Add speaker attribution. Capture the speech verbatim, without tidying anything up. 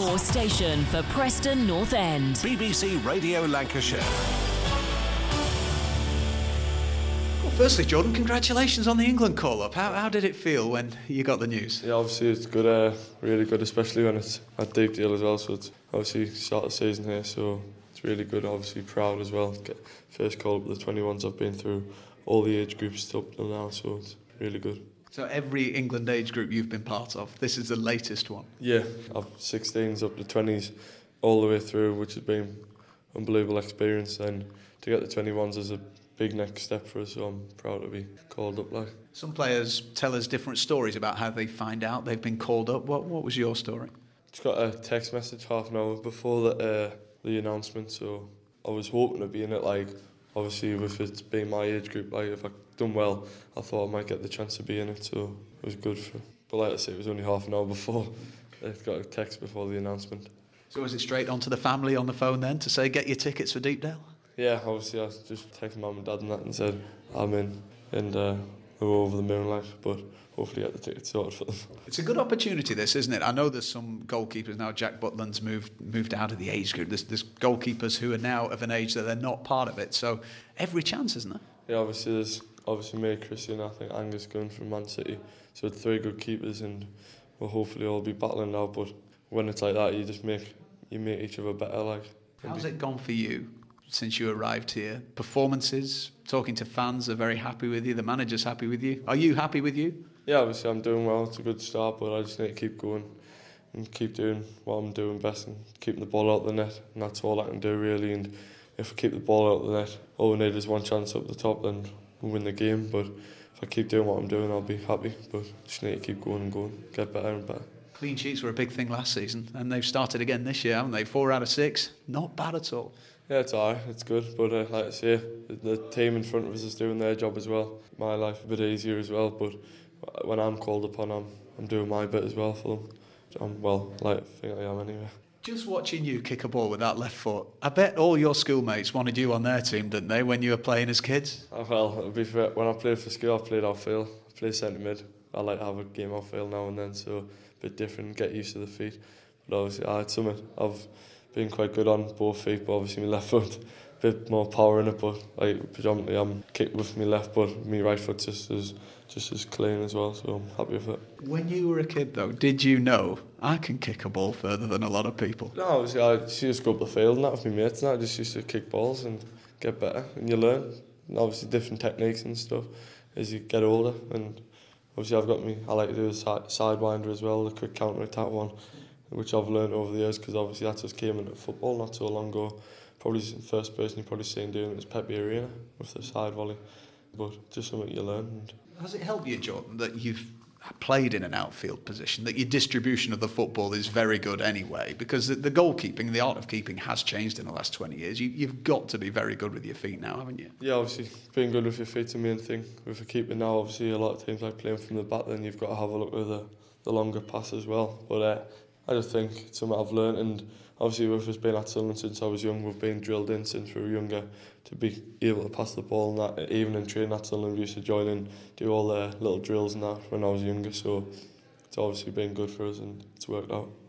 Speaker 1: Your station for Preston North End.
Speaker 2: B B C Radio Lancashire.
Speaker 3: Well, firstly, Jordan, congratulations on the England call-up. How, how did it feel when you got the news?
Speaker 4: Yeah, obviously it's good, uh, really good, especially when it's a deep deal as well. So it's obviously start the season here, so it's really good. Obviously proud as well. Get first call-up of the twenty-ones. I've been through all the age groups up till now, so it's really good.
Speaker 3: So every England age group you've been part of, this is the latest one?
Speaker 4: Yeah, I've sixteens up to twenties all the way through, which has been unbelievable experience. And to get the twenty-ones is a big next step for us, so I'm proud to be called up. Like
Speaker 3: some players tell us different stories about how they find out they've been called up. What what was your story?
Speaker 4: Just got a text message half an hour before the uh, the announcement, so I was hoping to be in it. Like obviously with it being my age group, like if I done well, I thought I might get the chance to be in it, so it was good for. But like I say, it was only half an hour before. I got a text before the announcement.
Speaker 3: So was it straight on to the family on the phone then to say get your tickets for Deepdale?
Speaker 4: Yeah, obviously I just texted mum and dad and that and said I'm in, and uh, we were over the moon, like, but hopefully get the tickets sorted for them.
Speaker 3: It's a good opportunity, this, isn't it? I know there's some goalkeepers now. Jack Butland's moved moved out of the age group. There's, there's goalkeepers who are now of an age that they're not part of it. So every chance, isn't there?
Speaker 4: Yeah, obviously there's obviously me, Christian, I think Angus going from Man City. So three good keepers, and we'll hopefully all be battling now. But when it's like that, you just make you make each other better. Like,
Speaker 3: how's it gone for you since you arrived here? Performances, talking to fans are very happy with you. The manager's happy with you. Are you happy with you?
Speaker 4: Yeah, obviously I'm doing well. It's a good start, but I just need to keep going and keep doing what I'm doing best and keeping the ball out the net. And that's all I can do really. And if I keep the ball out the net, all we need is one chance up the top, then we'll win the game. But if I keep doing what I'm doing, I'll be happy. But just need to keep going and going, get better and better.
Speaker 3: Clean sheets were a big thing last season, and they've started again this year, haven't they? Four out of six, not bad at all.
Speaker 4: Yeah, it's alright, it's good, but uh, like I say, the team in front of us is doing their job as well. My life a bit easier as well, but when I'm called upon, I'm I'm doing my bit as well for them. I'm well, like I think I am anyway.
Speaker 3: Just watching you kick a ball with that left foot, I bet all your schoolmates wanted you on their team, didn't they, when you were playing as kids?
Speaker 4: Oh, well, it'll be fair, when I played for school, I played outfield. I played centre mid. I like to have a game outfield now and then, so a bit different, get used to the feet. But obviously, I had something. I've been quite good on both feet, but obviously my left foot, a bit more power in it. But like predominantly, I'm kicked with my left, but my right foot just as just as clean as well. So I'm happy with it.
Speaker 3: When you were a kid, though, did you know I can kick a ball further than a lot of people?
Speaker 4: No, obviously I used to just go up the field and that with my mates, and I just used to kick balls and get better, and you learn. And obviously different techniques and stuff as you get older. And obviously I've got me. I like to do a side, sidewinder as well, the quick counter attack one, which I've learned over the years because obviously that just came into football not so long ago. Probably the first person you've probably seen doing it is Pepe Arena with the side volley, but just something you learn. And
Speaker 3: has it helped you, Jordan, that you've played in an outfield position, that your distribution of the football is very good anyway? Because the, the goalkeeping, the art of keeping has changed in the last twenty years. You, you've got to be very good with your feet now, haven't you?
Speaker 4: Yeah, obviously being good with your feet's the main thing. With a keeper now, obviously a lot of teams like playing from the back, then you've got to have a look at the, the longer pass as well. But uh, I just think it's something I've learned, and obviously with us being at Sunderland since I was young, we've been drilled in since we were younger to be able to pass the ball and that. Even in training at Sunderland, we used to join and do all the little drills and that when I was younger, so it's obviously been good for us and it's worked out.